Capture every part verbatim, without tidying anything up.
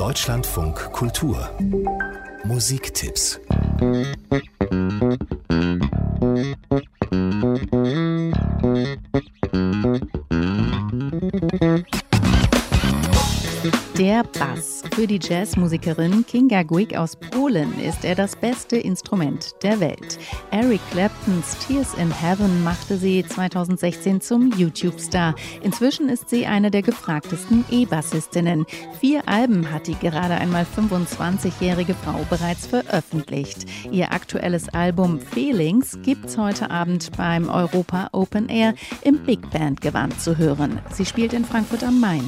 Deutschlandfunk Kultur Musiktipps. Der Bass. Für die Jazzmusikerin Kinga Gwig aus Polen ist er das beste Instrument der Welt. Eric Claptons Tears in Heaven machte sie zweitausendsechzehn zum YouTube-Star. Inzwischen ist sie eine der gefragtesten E-Bassistinnen. Vier Alben hat die gerade einmal fünfundzwanzigjährige Frau bereits veröffentlicht. Ihr aktuelles Album Feelings gibt's heute Abend beim Europa Open Air im Big Band Gewand zu hören. Sie spielt in Frankfurt am Main.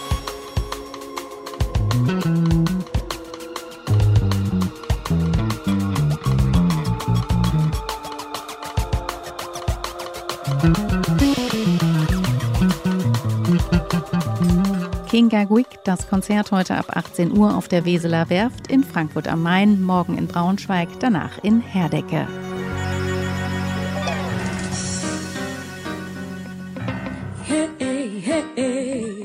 Kinga Gwig, das Konzert heute ab achtzehn Uhr auf der Weseler Werft in Frankfurt am Main, morgen in Braunschweig, danach in Herdecke. Hey, hey, hey.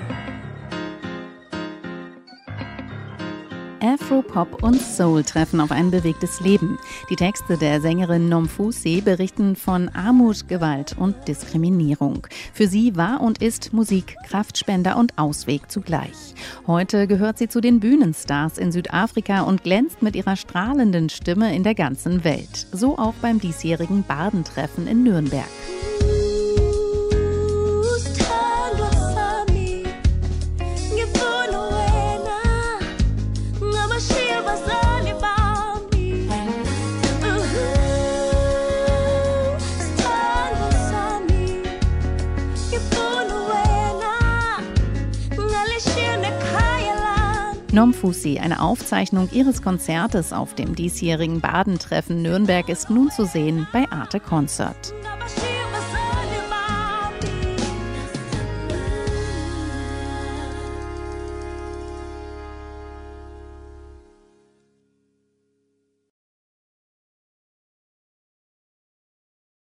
Afro-Pop und Soul treffen auf ein bewegtes Leben. Die Texte der Sängerin Nomfusi berichten von Armut, Gewalt und Diskriminierung. Für sie war und ist Musik Kraftspender und Ausweg zugleich. Heute gehört sie zu den Bühnenstars in Südafrika und glänzt mit ihrer strahlenden Stimme in der ganzen Welt. So auch beim diesjährigen Bardentreffen in Nürnberg. Nomfusi, eine Aufzeichnung ihres Konzertes auf dem diesjährigen Bardentreffen Nürnberg, ist nun zu sehen bei Arte Concert.